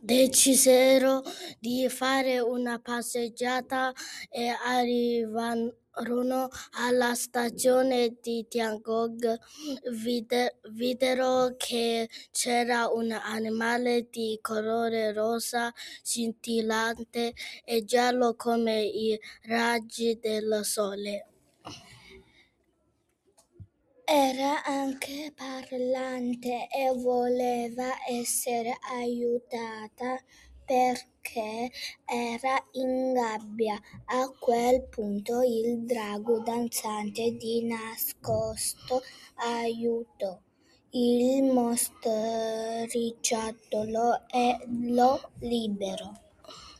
Decisero di fare una passeggiata e arrivarono alla stazione di Tiangong. Videro che c'era un animale di colore rosa scintillante e giallo come i raggi del sole. Era anche parlante e voleva essere aiutata perché era in gabbia. A quel punto il drago danzante di nascosto aiutò il mostriciattolo e lo liberò.